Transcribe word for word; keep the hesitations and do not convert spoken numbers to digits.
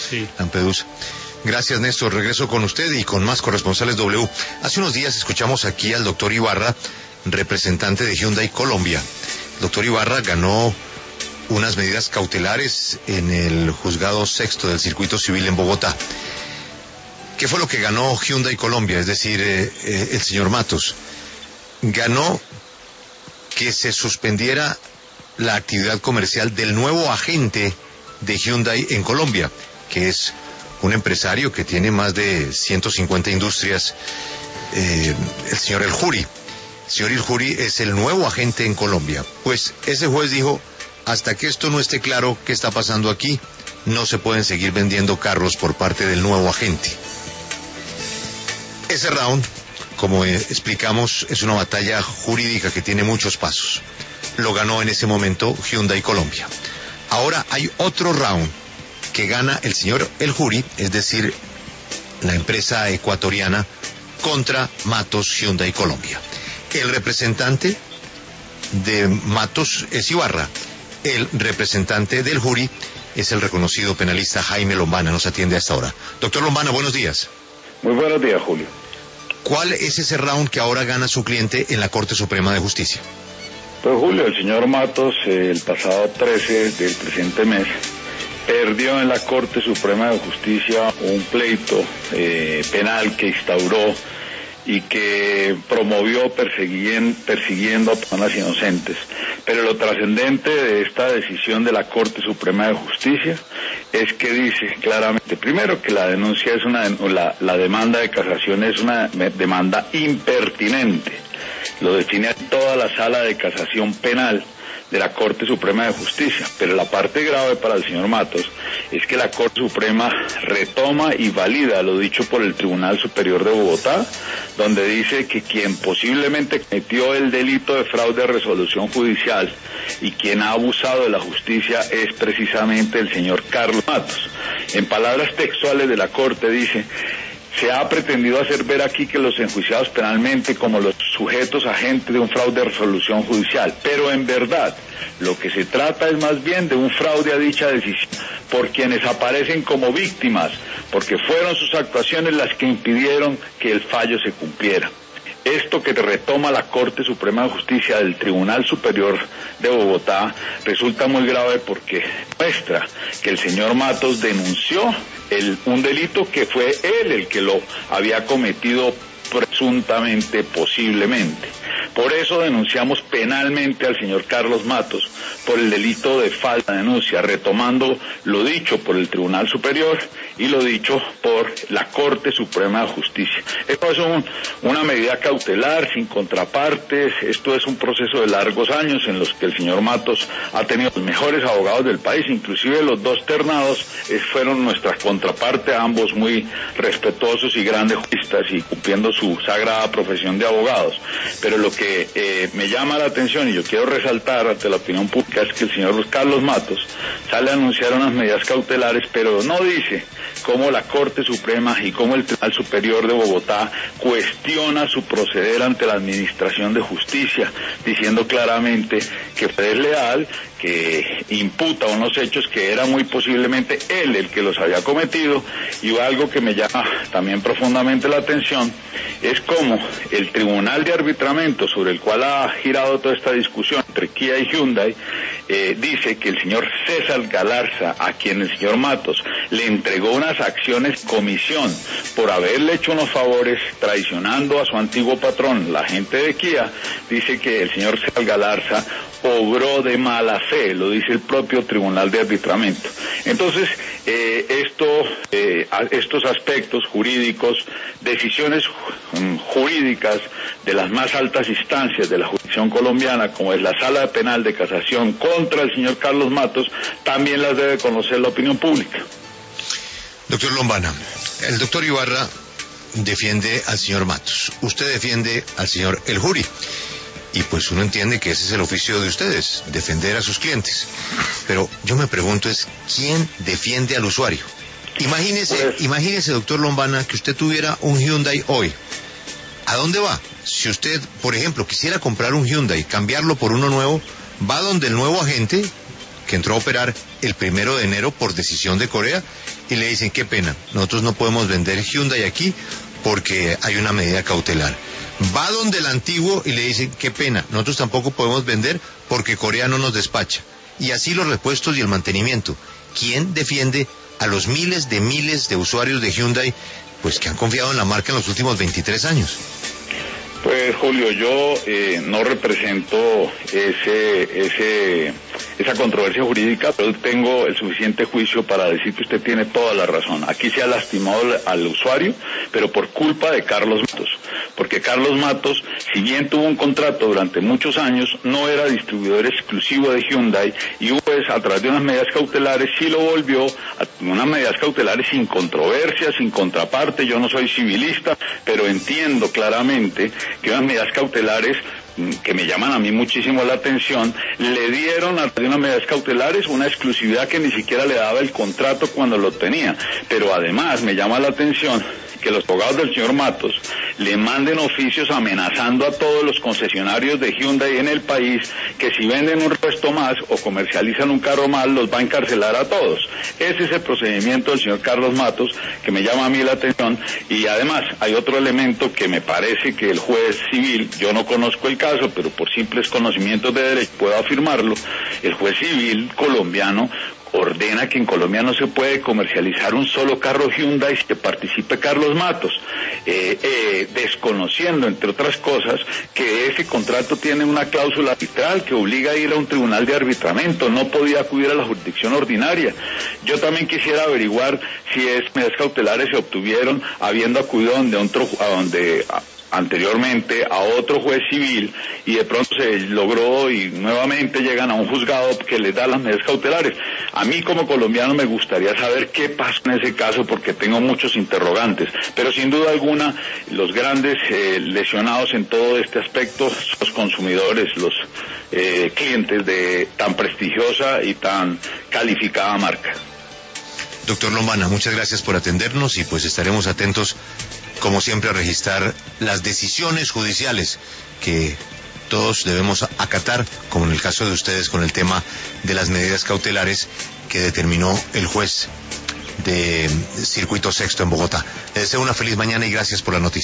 Sí. Lampedusa. Gracias, Néstor. Regreso con usted y con más corresponsales W. Hace unos días escuchamos aquí al doctor Ibarra, representante de Hyundai Colombia. El doctor Ibarra ganó unas medidas cautelares en el juzgado sexto del circuito civil en Bogotá. ¿Qué fue lo que ganó Hyundai Colombia? Es decir, eh, eh, el señor Matos ganó que se suspendiera la actividad comercial del nuevo agente de Hyundai en Colombia, que es un empresario que tiene más de ciento cincuenta industrias, eh, el señor El Juri. El señor El Juri es el nuevo agente en Colombia. Pues ese juez dijo, hasta que esto no esté claro qué está pasando aquí, no se pueden seguir vendiendo carros por parte del nuevo agente. Ese round, como eh, explicamos, es una batalla jurídica que tiene muchos pasos. Lo ganó en ese momento Hyundai Colombia. Ahora hay otro round que gana el señor El Juri, es decir, la empresa ecuatoriana, contra Matos Hyundai Colombia. El representante de Matos es Ibarra. El representante del Juri es el reconocido penalista Jaime Lombana. Nos atiende a esta hora. Doctor Lombana, buenos días. Muy buenos días, Julio. ¿Cuál es ese round que ahora gana su cliente en la Corte Suprema de Justicia? Pues, Julio, el señor Matos, eh, el pasado trece del presente mes, perdió en la Corte Suprema de Justicia un pleito eh, penal que instauró y que promovió persiguiendo, persiguiendo a personas inocentes. Pero lo trascendente de esta decisión de la Corte Suprema de Justicia es que dice claramente, primero, que la denuncia es una, la, la demanda de casación es una demanda impertinente. Lo define toda la sala de casación penal de la Corte Suprema de Justicia, pero la parte grave para el señor Matos es que la Corte Suprema retoma y valida lo dicho por el Tribunal Superior de Bogotá, donde dice que quien posiblemente cometió el delito de fraude a resolución judicial y quien ha abusado de la justicia es precisamente el señor Carlos Matos. En palabras textuales de la Corte dice: se ha pretendido hacer ver aquí que los enjuiciados penalmente como los sujetos agentes de un fraude de resolución judicial, pero en verdad lo que se trata es más bien de un fraude a dicha decisión por quienes aparecen como víctimas, porque fueron sus actuaciones las que impidieron que el fallo se cumpliera. Esto que retoma la Corte Suprema de Justicia del Tribunal Superior de Bogotá resulta muy grave porque muestra que el señor Matos denunció el, un delito que fue él el que lo había cometido presuntamente, posiblemente. Por eso denunciamos penalmente al señor Carlos Matos por el delito de falta de denuncia, retomando lo dicho por el Tribunal Superior y lo dicho por la Corte Suprema de Justicia. Esto es un, una medida cautelar, sin contrapartes. Esto es un proceso de largos años en los que el señor Matos ha tenido los mejores abogados del país, inclusive los dos ternados eh, fueron nuestra contraparte, ambos muy respetuosos y grandes juristas y cumpliendo su sagrada profesión de abogados. Pero lo que eh, me llama la atención y yo quiero resaltar ante la opinión pública es que el señor Carlos Matos sale a anunciar unas medidas cautelares, pero no dice cómo la Corte Suprema y cómo el Tribunal Superior de Bogotá cuestiona su proceder ante la Administración de Justicia, diciendo claramente que fue desleal, que imputa unos hechos que era muy posiblemente él el que los había cometido. Y algo que me llama también profundamente la atención es cómo el Tribunal de Arbitramiento, sobre el cual ha girado toda esta discusión entre Kia y Hyundai, eh, dice que el señor César Galarza, a quien el señor Matos le entregó unas acciones comisión por haberle hecho unos favores traicionando a su antiguo patrón, la gente de Kia, dice que el señor César Galarza obró de mala fe, lo dice el propio Tribunal de Arbitramiento. Entonces, eh, esto, eh, estos aspectos jurídicos, decisiones um, jurídicas de las más altas instancias de la jurisdicción colombiana, como es la Sala Penal de Casación contra el señor Carlos Matos, también las debe conocer la opinión pública. Doctor Lombana, el doctor Ibarra defiende al señor Matos, usted defiende al señor El Juri. Y pues uno entiende que ese es el oficio de ustedes, defender a sus clientes. Pero yo me pregunto es, ¿quién defiende al usuario? Imagínese, pues... imagínese, doctor Lombana, que usted tuviera un Hyundai hoy. ¿A dónde va? Si usted, por ejemplo, quisiera comprar un Hyundai, cambiarlo por uno nuevo, va donde el nuevo agente que entró a operar el primero de enero por decisión de Corea, y le dicen, qué pena, nosotros no podemos vender Hyundai aquí porque hay una medida cautelar. Va donde el antiguo y le dicen, qué pena, nosotros tampoco podemos vender porque Corea no nos despacha. Y así los repuestos y el mantenimiento. ¿Quién defiende a los miles de miles de usuarios de Hyundai, pues que han confiado en la marca en los últimos veintitrés años? Pues Julio, yo eh, no represento ese, ese, esa controversia jurídica, pero tengo el suficiente juicio para decir que usted tiene toda la razón. Aquí se ha lastimado al usuario, pero por culpa de Carlos Matos. Porque Carlos Matos, si bien tuvo un contrato durante muchos años, no era distribuidor exclusivo de Hyundai, y pues a través de unas medidas cautelares sí lo volvió a unas medidas cautelares sin controversia, sin contraparte. Yo no soy civilista, pero entiendo claramente que unas medidas cautelares que me llaman a mí muchísimo la atención, le dieron a unas medidas cautelares una exclusividad que ni siquiera le daba el contrato cuando lo tenía. Pero además me llama la atención que los abogados del señor Matos le manden oficios amenazando a todos los concesionarios de Hyundai en el país que si venden un resto más o comercializan un carro más los va a encarcelar a todos. Ese es el procedimiento del señor Carlos Matos que me llama a mí la atención. Y además hay otro elemento que me parece que el juez civil, yo no conozco el caso, pero por simples conocimientos de derecho puedo afirmarlo, el juez civil colombiano ordena que en Colombia no se puede comercializar un solo carro Hyundai si que participe Carlos Matos, eh, eh, desconociendo, entre otras cosas, que ese contrato tiene una cláusula arbitral que obliga a ir a un tribunal de arbitramiento, no podía acudir a la jurisdicción ordinaria. Yo también quisiera averiguar si esas medidas cautelares se obtuvieron habiendo acudido a donde, otro, a donde a, anteriormente a otro juez civil, y de pronto se logró y nuevamente llegan a un juzgado que les da las medidas cautelares. A mí como colombiano me gustaría saber qué pasó en ese caso, porque tengo muchos interrogantes, pero sin duda alguna los grandes eh, lesionados en todo este aspecto son los consumidores, los eh, clientes de tan prestigiosa y tan calificada marca. Doctor Lombana, muchas gracias por atendernos, y pues estaremos atentos como siempre a registrar las decisiones judiciales que todos debemos acatar, como en el caso de ustedes con el tema de las medidas cautelares que determinó el juez de Circuito Sexto en Bogotá. Les deseo una feliz mañana y gracias por la noticia.